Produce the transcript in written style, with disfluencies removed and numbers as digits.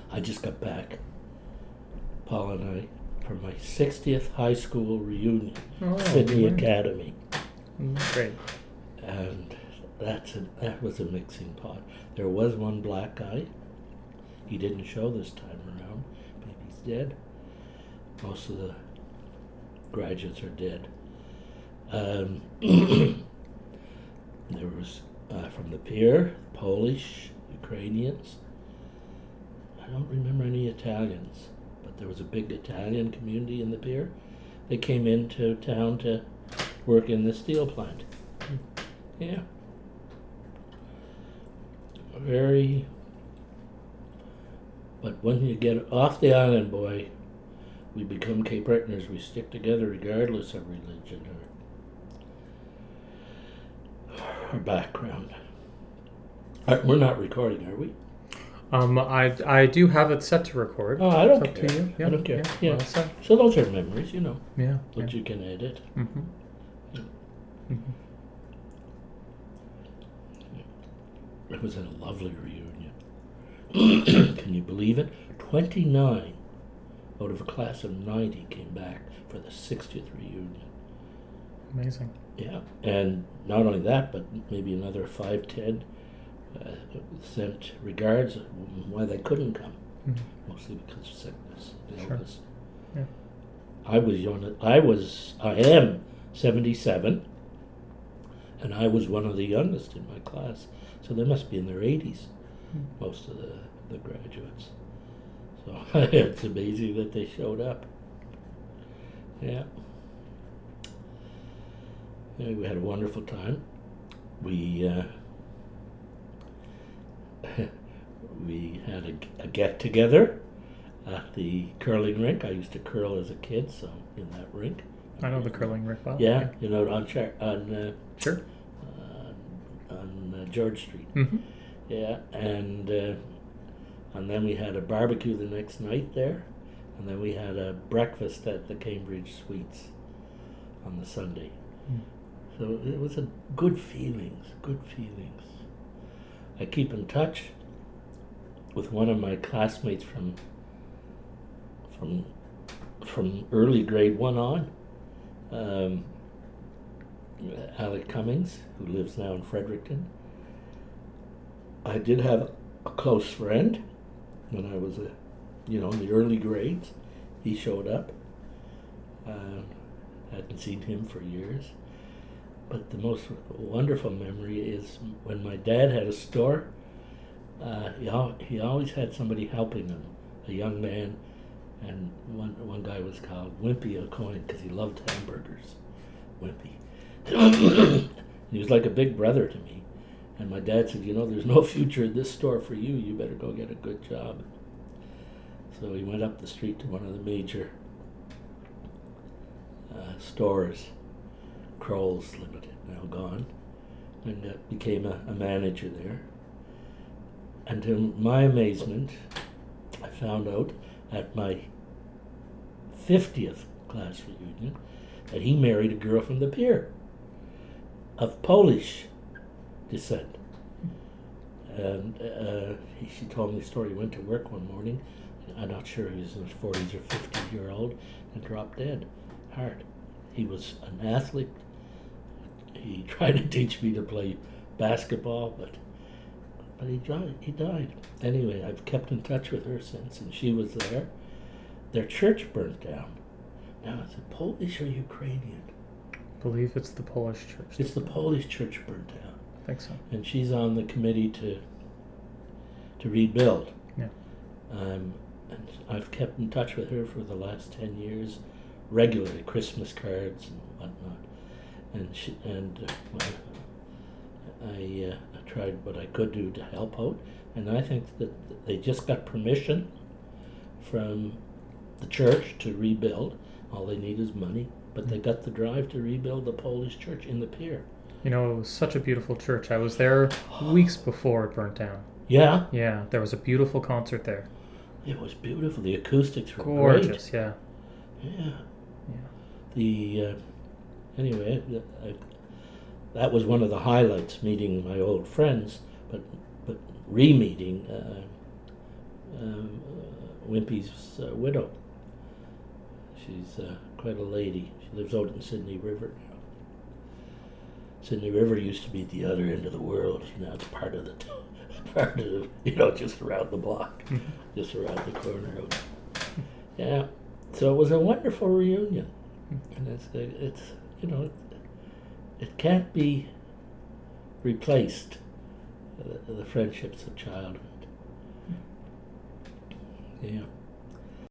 I just got back, Paul and I, from my 60th high school reunion, Sydney Academy. Great. And that was a mixing pot. There was one black guy. He didn't show this time around. Maybe he's dead. Most of the graduates are dead. There was from the pier, Polish, Ukrainians. I don't remember any Italians, but there was a big Italian community in the pier. They came into town to work in the steel plant. Yeah. But when you get off the island, boy, we become Cape Bretoners. We stick together regardless of religion or background. We're not recording, are we? I do have it set to record. Oh, I don't It's up care. to you. Yeah, I don't care. Yeah. Well said. So those are memories, you know, Yeah. that you can edit. Mm-hmm. Yeah. Mm-hmm. It was a lovely reunion. Can you believe it? 29 out of a class of 90 came back for the 60th reunion. Amazing. Yeah, and not only that, but maybe another 5-10 sent regards why they couldn't come, mostly because of sickness, illness. Yeah. I was young. I am 77, and I was one of the youngest in my class, so they must be in their 80s, most of the graduates. So it's amazing that they showed up. Yeah. Yeah, we had a wonderful time. We we had a get together at the curling rink. I used to curl as a kid, so in that rink. I know the curling rink well. Yeah, you know, on Sure. George Street. Mm-hmm. Yeah, and then we had a barbecue the next night there, and then we had a breakfast at the Cambridge Suites on the Sunday. So it was a good feelings. I keep in touch with one of my classmates from early grade 1 on, Alec Cummings, who lives now in Fredericton. I did have a close friend when I was in the early grades. He showed up. Hadn't seen him for years. But the most wonderful memory is when my dad had a store. He always had somebody helping him, a young man, and one guy was called Wimpy O'Coin because he loved hamburgers. Wimpy. He was like a big brother to me. And my dad said, there's no future in this store for you. You better go get a good job. So he went up the street to one of the major stores, Kroll's Limited, now gone, and became a manager there. And to my amazement, I found out at my 50th class reunion that he married a girl from the pier of Polish descent. And she told me the story. He went to work one morning. I'm not sure he was in his 40s or 50-year-old, and dropped dead, hard. He was an athlete. He tried to teach me to play basketball, but he died. Anyway, I've kept in touch with her since, and she was there. Their church burnt down. Now, is it Polish or Ukrainian? I believe it's the Polish church. It's the Polish church burnt down. I think so. And she's on the committee to rebuild. Yeah. And I've kept in touch with her for the last 10 years, regularly, Christmas cards and whatnot. I tried what I could do to help out, and I think that they just got permission from the church to rebuild. All they need is money, but they got the drive to rebuild the Polish church in the pier. It was such a beautiful church. I was there weeks before it burnt down. Yeah? Yeah, there was a beautiful concert there. It was beautiful. The acoustics were gorgeous, great. Yeah. Anyway, that was one of the highlights, meeting my old friends, but re-meeting Wimpy's widow. She's quite a lady. She lives out in Sydney River now. Sydney River used to be at the other end of the world. Now it's part of just around the block, just around the corner. Yeah. So it was a wonderful reunion, and it's it can't be replaced. The friendships of childhood. Yeah.